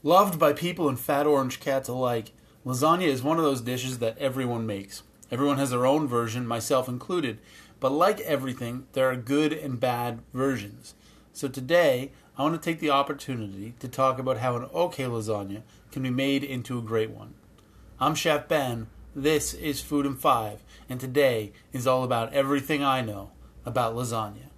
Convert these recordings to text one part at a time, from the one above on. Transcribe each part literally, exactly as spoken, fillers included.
Loved by people and fat orange cats alike, lasagna is one of those dishes that everyone makes. Everyone has their own version, myself included. But like everything, there are good and bad versions. So today, I want to take the opportunity to talk about how an okay lasagna can be made into a great one. I'm Chef Ben, this is Food in Five, and today is all about everything I know about lasagna.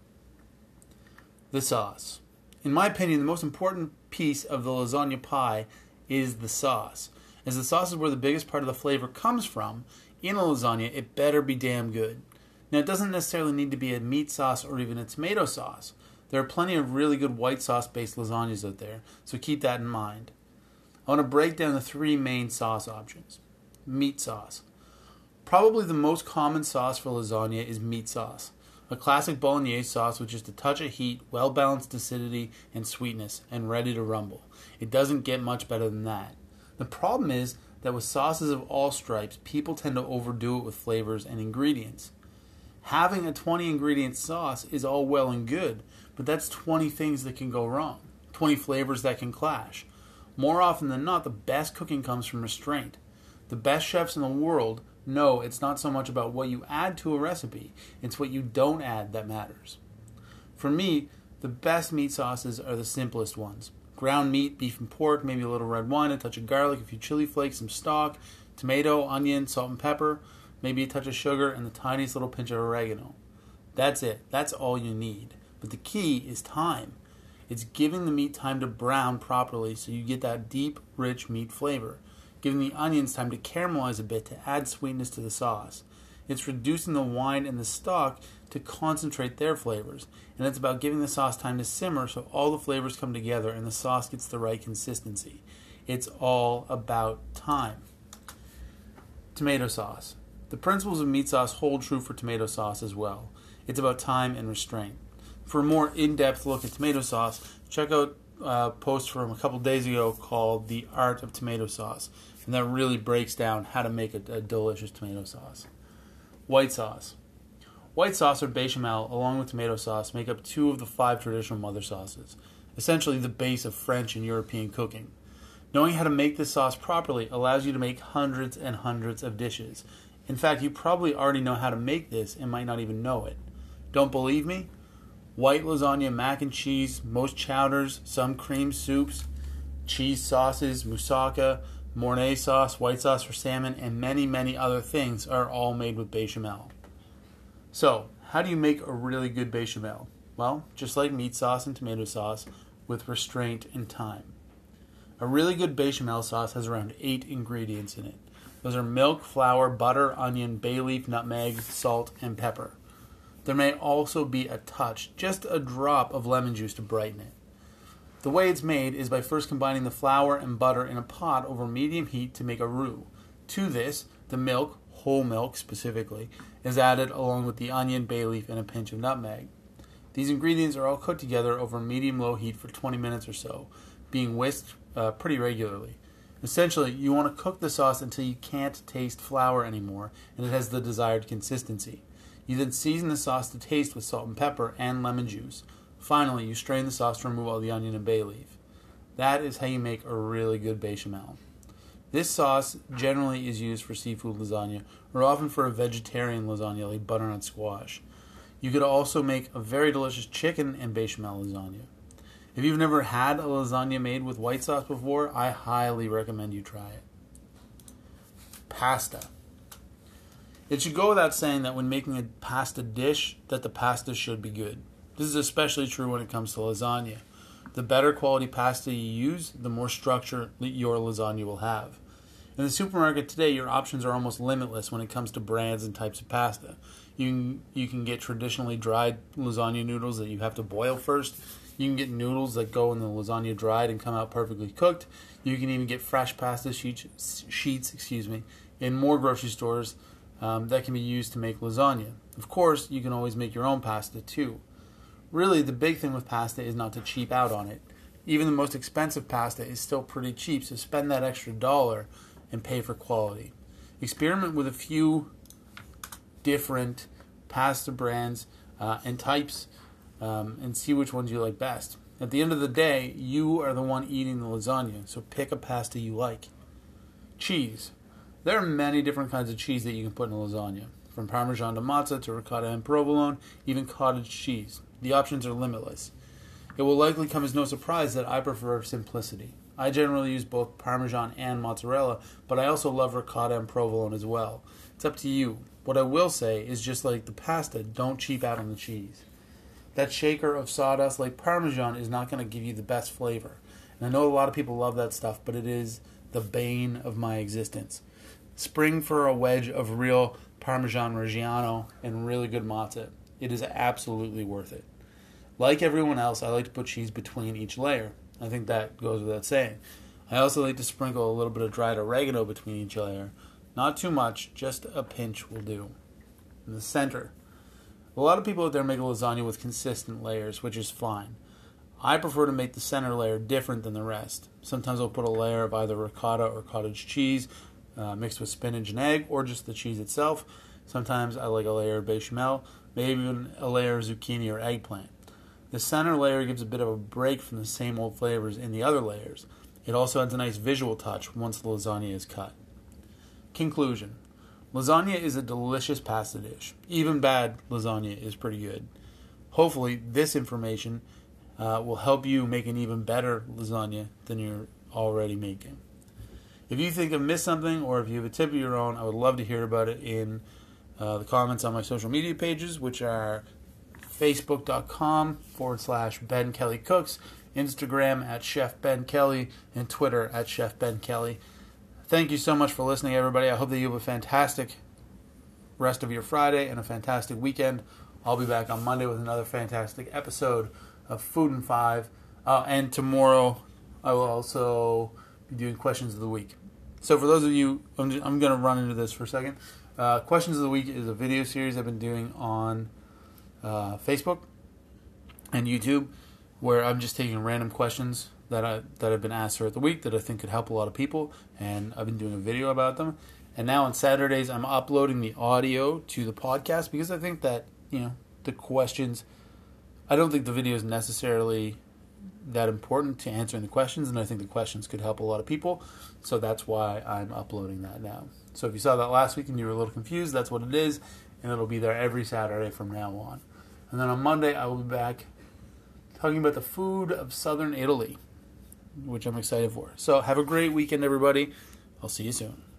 The sauce. In my opinion, the most important piece of the lasagna pie is the sauce. As the sauce is where the biggest part of the flavor comes from, in a lasagna, it better be damn good. Now, it doesn't necessarily need to be a meat sauce or even a tomato sauce. There are plenty of really good white sauce-based lasagnas out there, so keep that in mind. I want to break down the three main sauce options. Meat sauce. Probably the most common sauce for lasagna is meat sauce. A classic bolognese sauce with just a touch of heat, well-balanced acidity and sweetness, and ready to rumble. It doesn't get much better than that. The problem is that with sauces of all stripes, people tend to overdo it with flavors and ingredients. Having a twenty ingredient sauce is all well and good, but that's twenty things that can go wrong, twenty flavors that can clash. More often than not, the best cooking comes from restraint. The best chefs in the world know it's not so much about what you add to a recipe, it's what you don't add that matters. For me, the best meat sauces are the simplest ones. Ground meat, beef and pork, maybe a little red wine, a touch of garlic, a few chili flakes, some stock, tomato, onion, salt and pepper, maybe a touch of sugar, and the tiniest little pinch of oregano. That's it. That's all you need. But the key is time. It's giving the meat time to brown properly so you get that deep, rich meat flavor. Giving the onions time to caramelize a bit to add sweetness to the sauce. It's reducing the wine and the stock to concentrate their flavors. And it's about giving the sauce time to simmer so all the flavors come together and the sauce gets the right consistency. It's all about time. Tomato sauce. The principles of meat sauce hold true for tomato sauce as well. It's about time and restraint. For a more in-depth look at tomato sauce, check out a post from a couple days ago called The Art of Tomato Sauce. And that really breaks down how to make a, a delicious tomato sauce. White sauce. White sauce or bechamel, along with tomato sauce, make up two of the five traditional mother sauces, essentially the base of French and European cooking. Knowing how to make this sauce properly allows you to make hundreds and hundreds of dishes. In fact, you probably already know how to make this and might not even know it. Don't believe me? White lasagna, mac and cheese, most chowders, some cream soups, cheese sauces, moussaka, Mornay sauce, white sauce for salmon, and many, many other things are all made with bechamel. So, how do you make a really good bechamel? Well, just like meat sauce and tomato sauce, with restraint and time. A really good bechamel sauce has around eight ingredients in it. Those are milk, flour, butter, onion, bay leaf, nutmeg, salt, and pepper. There may also be a touch, just a drop of lemon juice to brighten it. The way it's made is by first combining the flour and butter in a pot over medium heat to make a roux. To this, the milk, whole milk specifically, is added along with the onion, bay leaf, and a pinch of nutmeg. These ingredients are all cooked together over medium-low heat for twenty minutes or so, being whisked uh, pretty regularly. Essentially, you want to cook the sauce until you can't taste flour anymore and it has the desired consistency. You then season the sauce to taste with salt and pepper and lemon juice. Finally, you strain the sauce to remove all the onion and bay leaf. That is how you make a really good bechamel. This sauce generally is used for seafood lasagna or often for a vegetarian lasagna like butternut squash. You could also make a very delicious chicken and bechamel lasagna. If you've never had a lasagna made with white sauce before, I highly recommend you try it. Pasta. It should go without saying that when making a pasta dish, that the pasta should be good. This is especially true when it comes to lasagna. The better quality pasta you use, the more structure your lasagna will have. In the supermarket today, your options are almost limitless when it comes to brands and types of pasta. You can, you can get traditionally dried lasagna noodles that you have to boil first. You can get noodles that go in the lasagna dried and come out perfectly cooked. You can even get fresh pasta sheets, sheets excuse me, in more grocery stores um, that can be used to make lasagna. Of course, you can always make your own pasta too. Really, the big thing with pasta is not to cheap out on it. Even the most expensive pasta is still pretty cheap, so spend that extra dollar and pay for quality. Experiment with a few different pasta brands uh, and types um, and see which ones you like best. At the end of the day, you are the one eating the lasagna, so pick a pasta you like. Cheese. There are many different kinds of cheese that you can put in a lasagna, from Parmesan to mozza to ricotta and provolone, even cottage cheese. The options are limitless. It will likely come as no surprise that I prefer simplicity. I generally use both Parmesan and mozzarella, but I also love ricotta and provolone as well. It's up to you. What I will say is, just like the pasta, don't cheap out on the cheese. That shaker of sawdust like Parmesan is not going to give you the best flavor. And I know a lot of people love that stuff, but it is the bane of my existence. Spring for a wedge of real Parmesan Reggiano and really good mozza. It is absolutely worth it. Like everyone else, I like to put cheese between each layer. I think that goes without saying. I also like to sprinkle a little bit of dried oregano between each layer. Not too much, just a pinch will do. In the center. A lot of people out there make a lasagna with consistent layers, which is fine. I prefer to make the center layer different than the rest. Sometimes I'll put a layer of either ricotta or cottage cheese uh, mixed with spinach and egg, or just the cheese itself. Sometimes I like a layer of bechamel, maybe even a layer of zucchini or eggplant. The center layer gives a bit of a break from the same old flavors in the other layers. It also adds a nice visual touch once the lasagna is cut. Conclusion. Lasagna is a delicious pasta dish. Even bad lasagna is pretty good. Hopefully, this information uh, will help you make an even better lasagna than you're already making. If you think I've missed something, or if you have a tip of your own, I would love to hear about it in uh, the comments on my social media pages, which are Facebook.com forward slash Ben Kelly Cooks, Instagram at Chef Ben Kelly, and Twitter at Chef Ben Kelly. Thank you so much for listening, everybody. I hope that you have a fantastic rest of your Friday and a fantastic weekend. I'll be back on Monday with another fantastic episode of Food in Five. Uh, and tomorrow, I will also be doing Questions of the Week. So for those of you, I'm, I'm going to run into this for a second. Uh, Questions of the Week is a video series I've been doing on uh, Facebook and YouTube, where I'm just taking random questions that I that have been asked throughout the week that I think could help a lot of people, and I've been doing a video about them. And now on Saturdays, I'm uploading the audio to the podcast because I think that, you know, the questions, I don't think the video is necessarily that important to answering the questions, and I think the questions could help a lot of people, so that's why I'm uploading that now. So if you saw that last week and you were a little confused, that's what it is, and it'll be there every Saturday from now on. And then on Monday, I will be back talking about the food of southern Italy, which I'm excited for. So have a great weekend, everybody. I'll see you soon.